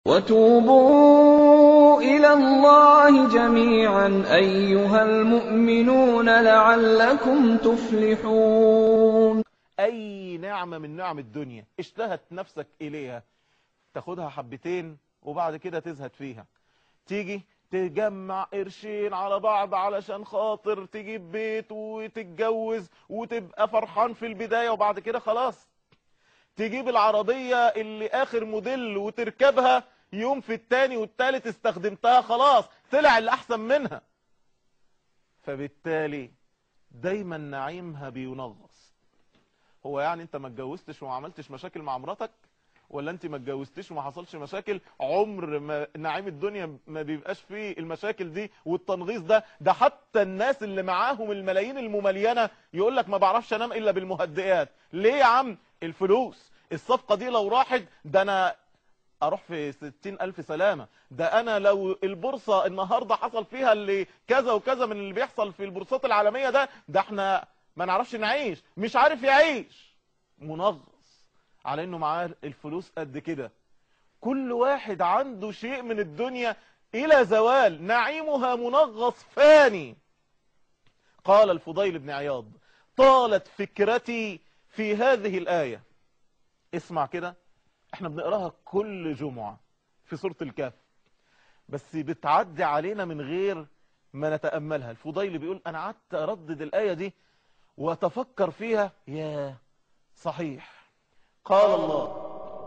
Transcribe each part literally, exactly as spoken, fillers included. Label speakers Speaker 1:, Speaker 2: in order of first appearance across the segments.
Speaker 1: وَتُوبُوا إِلَى اللَّهِ جَمِيعًا أَيُّهَا الْمُؤْمِنُونَ لَعَلَّكُمْ تُفْلِحُونَ.
Speaker 2: أي نعمة من نعم الدنيا اشتهت نفسك إليها تاخدها حبتين وبعد كده تزهد فيها. تيجي تجمع قرشين على بعض علشان خاطر تجيب بيت وتتجوز وتبقى فرحان في البداية، وبعد كده خلاص تجيب العربية اللي آخر موديل وتركبها، يوم في التاني والتالت استخدمتها خلاص طلع اللي أحسن منها. فبالتالي دايما نعيمها بينغص. هو يعني انت ما اتجوزتش وما عملتش مشاكل مع مراتك؟ ولا انت ما اتجوزتش وما حصلش مشاكل؟ عمر ما نعيم الدنيا ما بيبقاش فيه المشاكل دي والتنغيص ده. ده حتى الناس اللي معاهم الملايين المملينة يقول لك ما بعرفش انام الا بالمهدئات. ليه يا عم؟ الفلوس. الصفقة دي لو راحت ده انا اروح في ستين الف سلامة. ده انا لو البورصة النهاردة حصل فيها اللي كذا وكذا من اللي بيحصل في البورصات العالمية ده ده احنا ما نعرفش نعيش. مش عارف يعيش، منغص على انه معاه الفلوس قد كده. كل واحد عنده شيء من الدنيا الى زوال، نعيمها منغص فاني. قال الفضيل بن عياض: طالت فكرتي في هذه الآية. اسمع كده، احنا بنقراها كل جمعة في سورة الكهف، بس بتعدي علينا من غير ما نتأملها. الفضيل بيقول: انا قعدت اردد الآية دي واتفكر فيها، يا صحيح. قال الله: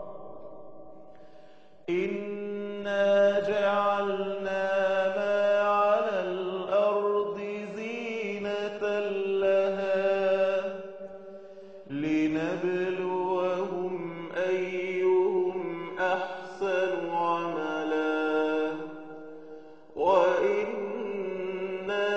Speaker 2: إنا جعلنا ما على الأرض زينة لها لنبلوهم أيهم أحسن عملا وإنا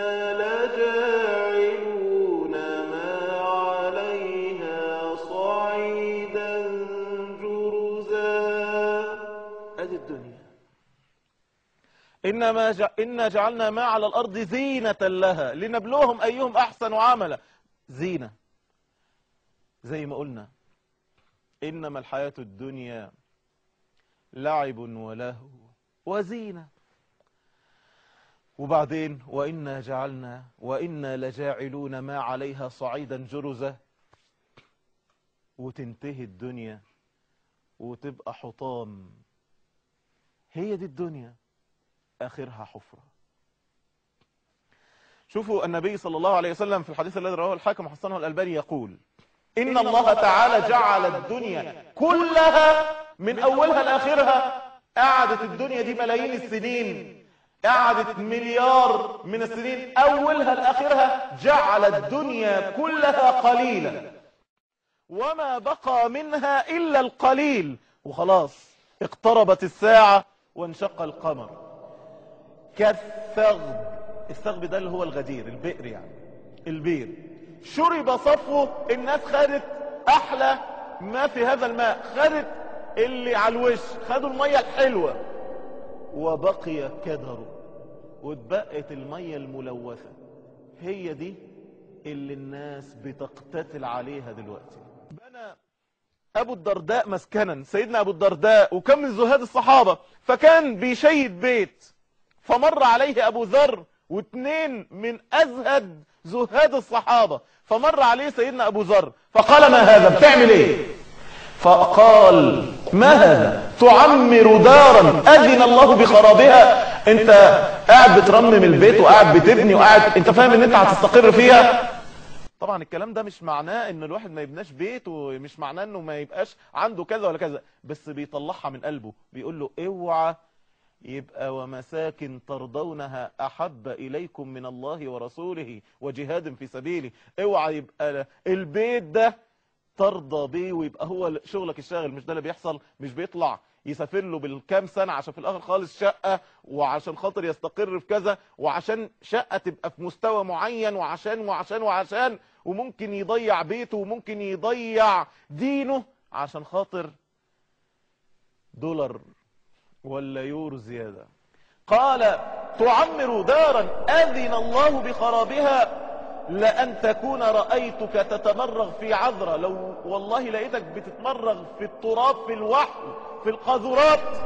Speaker 2: لجاعلون ما عليها صعيدا جرزا. ادي الدنيا. إنما ج... إنا جعلنا ما على الأرض زينة لها لنبلوهم أيهم أحسن عملا. زينة، زي ما قلنا إنما الحياة الدنيا لعب ولهو وزينة. وبعدين وإنا جعلنا وإنا لجاعلون ما عليها صعيدا جرزا، وتنتهي الدنيا وتبقى حطام. هي دي الدنيا، آخرها حفرة. شوفوا النبي صلى الله عليه وسلم في الحديث الذي رواه الحاكم وحسنه الألباني يقول: إن الله تعالى جعل الدنيا كلها من أولها لآخرها. قعدت الدنيا دي ملايين السنين، قعدت مليار من السنين، أولها لآخرها جعل الدنيا كلها قليلا وما بقى منها إلا القليل. وخلاص اقتربت الساعة وانشق القمر. كالثغب. الثغب ده اللي هو الغدير، البئر يعني، البير. شرب صفوه، الناس خدت أحلى ما في هذا الماء، خدت اللي على الوش، خدوا المية الحلوة، وبقي كدره، واتبقت المية الملوثة. هي دي اللي الناس بتقتتل عليها دلوقتي. بنى أبو الدرداء مسكنا، سيدنا أبو الدرداء، وكم من زهاد الصحابة، فكان بيشيد بيت، فمر عليه أبو ذر واثنين من أزهد زهاد الصحابة، فمر عليه سيدنا أبو ذر فقال: ما هذا؟ بتعمل ايه؟ فقال: ما هذا؟ تعمر دارا أذن الله بخرابها. انت قاعد بترمم البيت وقاعد بتبني وقاعد، انت فاهم ان انت هتستقر فيها؟ طبعا الكلام ده مش معناه ان الواحد ما يبناش بيت، ومش معناه انه ما يبقاش عنده كذا ولا كذا، بس بيطلعها من قلبه. بيقول له: اوعى يبقى ومساكن ترضونها أحب إليكم من الله ورسوله وجهاد في سبيله. اوعى يبقى البيت ده ترضى بيه ويبقى هو شغلك الشاغل. مش ده اللي بيحصل؟ مش بيطلع يسافر له بالكام سنة عشان في الآخر خالص شقة، وعشان خاطر يستقر في كذا، وعشان شقة تبقى في مستوى معين، وعشان وعشان وعشان وممكن يضيع بيته وممكن يضيع دينه عشان خاطر دولار ولا يورو زيادة. قال: تعمر دارا أذن الله بخرابها لأن تكون رأيتك تتمرغ في عذرة. لو والله لقيتك بتتمرغ في التراب، في الوحل، في القاذورات،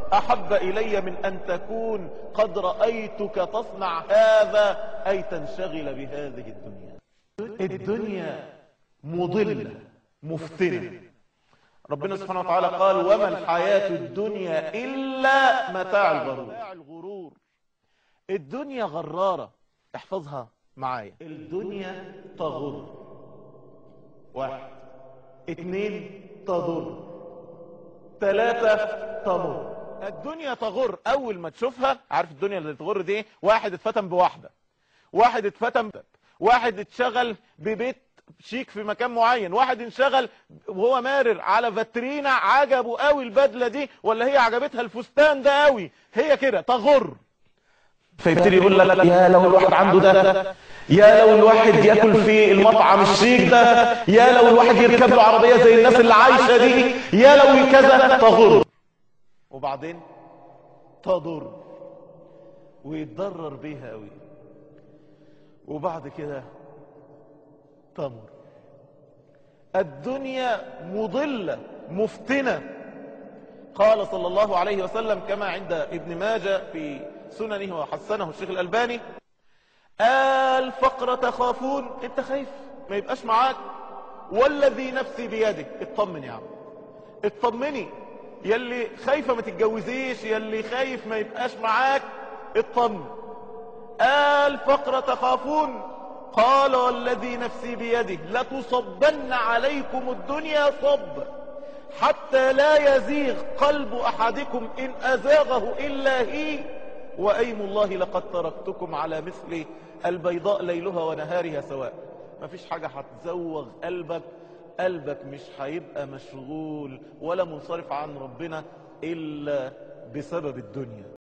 Speaker 2: أحب إلي من أن تكون قد رأيتك تصنع هذا، أي تنشغل بهذه الدنيا. الدنيا مضلة مفتنة. ربنا سبحانه وتعالى قال وما الحياة الدنيا إلا متاع الغرور. الدنيا غرارة، احفظها معايا. الدنيا تغر. واحد اتنين تضر، ثلاثة تمر. الدنيا تغر. اول ما تشوفها، عارف الدنيا اللي تغر دي؟ واحد اتفتن بواحدة، واحد اتفتن واحد اتشغل ببيت شيك في مكان معين، واحد انشغل وهو مارر على فاترينا عجبه قوي البدلة دي، ولا هي عجبتها الفستان ده قوي، هي كده تغر. فيبتدي يقول لك يا لو الواحد عنده ده، يا لو الواحد ياكل في المطعم الشيك ده، يا لو الواحد يركب له عربية زي الناس اللي عايشة دي، يا لو كذا. تغر. وبعدين تضر ويتضرر بيها قوي، وبعد كده تمر. الدنيا مضلة مفتنة. قال صلى الله عليه وسلم كما عند ابن ماجه في سننه وحسنه الشيخ الألباني: الفقر تخافون. انت خايف ما يبقاش معاك؟ والذي نفسي بيده. اطمن يا عم، اطمني. يلي خايفة ما تتجوزيش، يلي خايف ما يبقاش معاك، اطمن. الفقر تخافون. قال والذي نفسي بيده لتصبن عليكم الدنيا صب حتى لا يزيغ قلب أحدكم إن أزاغه إلا هي، وأيم الله لقد تركتكم على مثل البيضاء ليلها ونهارها سواء. مفيش حاجة هتزوغ قلبك، قلبك مش هيبقى مشغول ولا منصرف عن ربنا إلا بسبب الدنيا.